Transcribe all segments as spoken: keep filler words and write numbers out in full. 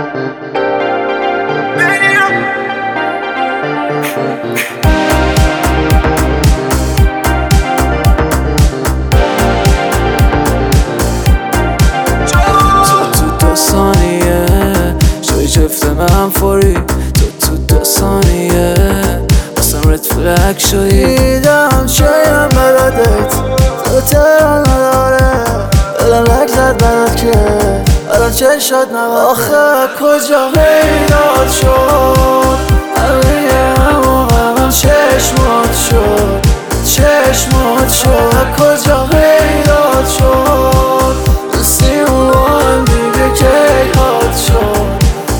جفت من فوری تو تو دو ثانیه باسم رد فلک شدی دیدم چایم برادت تو تهران نداره دلم لک زد برات که الان چه شد نباده آخه کجا پیدات شد همه همون همون چشمات شد چشمات شد کجا پیدات شد دوستیمون با هم دیگه کی هات شد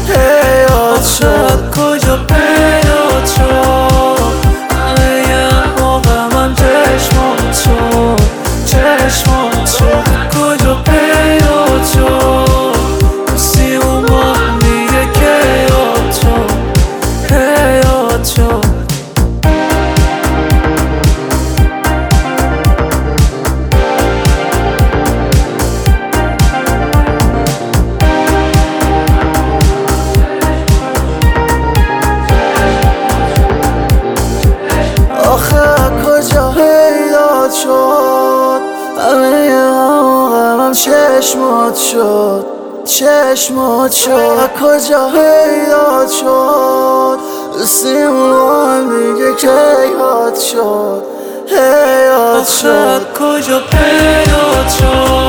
شد کجا پیدات شد همه یه موقع من چشمات شد چشمات شد کجا پیدات شد دوستیمون با هم دیگه که یاد شد که یاد شد کجا پیدات شد همه همه هم چشمات شد چشمات شد کجا پیدات شد دوستیمون با هم دیگه که یاد شد یاد شد کجا پیدات شد